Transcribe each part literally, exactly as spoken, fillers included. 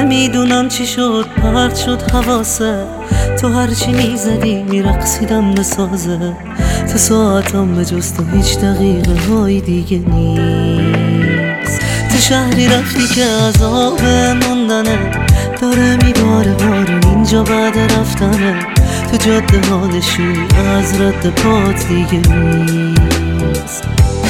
نمیدونم چی شد پرت شد حواسه، تو هرچی میزدی میرقصیدم به سازه، تو ساعتم به جز تو هیچ دقیقه های دیگه نیست. تو شهری رفتی که عذاب موندنه داره میباره بارون اینجا بعد رفتنه، تو جاده حالشوی از رد پات دیگه نیست.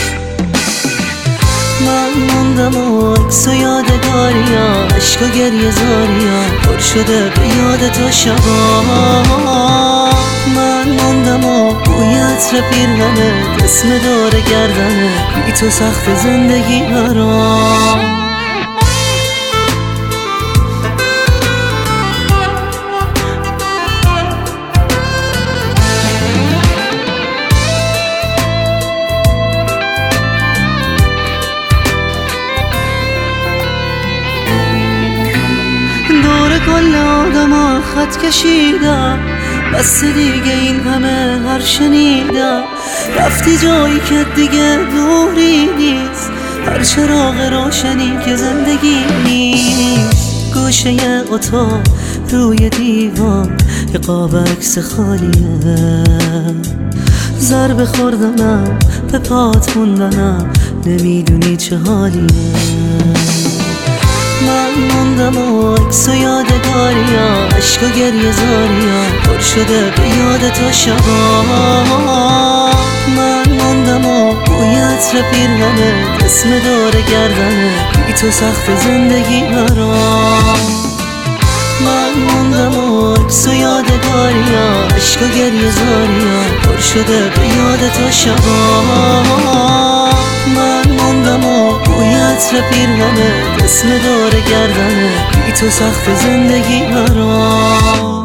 من موندم و عکس و یادگاریا، عشق و گریه زاریا پر شده به یاد تو شبا. من موندم و بوی عطر پیرهنه اسم دور گردنه، بی تو سخت زندگی برام. کل آدم ها خط کشیدم، بس دیگه این همه هر شنیدم، رفتی جایی که دیگه دوری نیست، هر چراغ روشنی که زندگی نیست. گوشه اتاق روی دیوان یه قاب عکس خالیه، ضربه خوردنم به پات موندنم نمیدونی چه حالیه. من موندم و عکس و یادگاریا، عشق و گریه زاریا پر شده به یاد تو شبا. من موندم و بوی عطر پیرهنه اسم دور گردنه، بی تو سخت زندگی برام. من موندم و عکس و یادگاریا، عشق و گریه زاریا پر شده به یاد تو شبا. من موندم و بوی عطر پیرهنه اسم دور گردنه، بی تو سخت زندگی برام.